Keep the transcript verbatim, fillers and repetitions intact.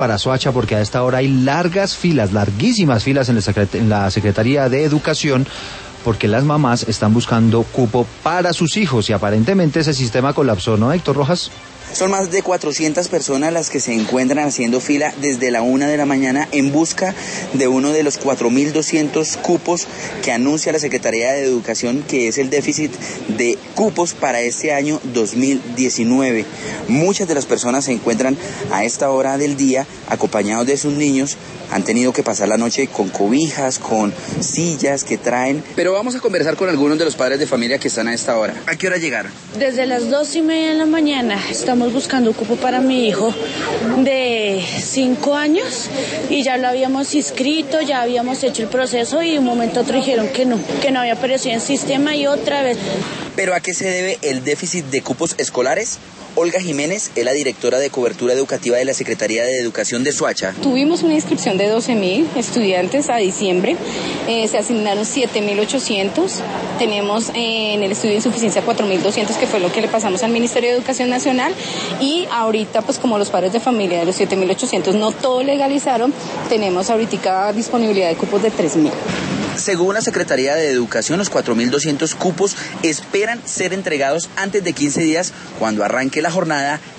para Soacha, porque a esta hora hay largas filas, larguísimas filas en la, secret- en la Secretaría de Educación, porque las mamás están buscando cupo para sus hijos y aparentemente ese sistema colapsó, ¿no, Héctor Rojas? Son más de cuatrocientas personas las que se encuentran haciendo fila desde la una de la mañana en busca de uno de los cuatro mil doscientos cupos que anuncia la Secretaría de Educación, que es el déficit de cupos para este año dos mil diecinueve. Muchas de las personas se encuentran a esta hora del día acompañados de sus niños. Han tenido que pasar la noche con cobijas, con sillas que traen. Pero vamos a conversar con algunos de los padres de familia que están a esta hora. ¿A qué hora llegaron? Desde las dos y media de la mañana estamos buscando cupo para mi hijo de cinco años y ya lo habíamos inscrito, ya habíamos hecho el proceso y de un momento a otro dijeron que no, que no había aparecido en sistema y otra vez. ¿Pero a qué se debe el déficit de cupos escolares? Olga Jiménez es la directora de cobertura educativa de la Secretaría de Educación de Soacha. Tuvimos una inscripción de doce mil estudiantes a diciembre, eh, se asignaron siete mil ochocientos, tenemos eh, en el estudio de insuficiencia cuatro mil doscientos, que fue lo que le pasamos al Ministerio de Educación Nacional, y ahorita pues como los padres de familia de los siete mil ochocientos no todo legalizaron, tenemos ahorita disponibilidad de cupos de tres mil. Según la Secretaría de Educación, los cuatro mil doscientos cupos esperan ser entregados antes de quince días, cuando arranque la jornada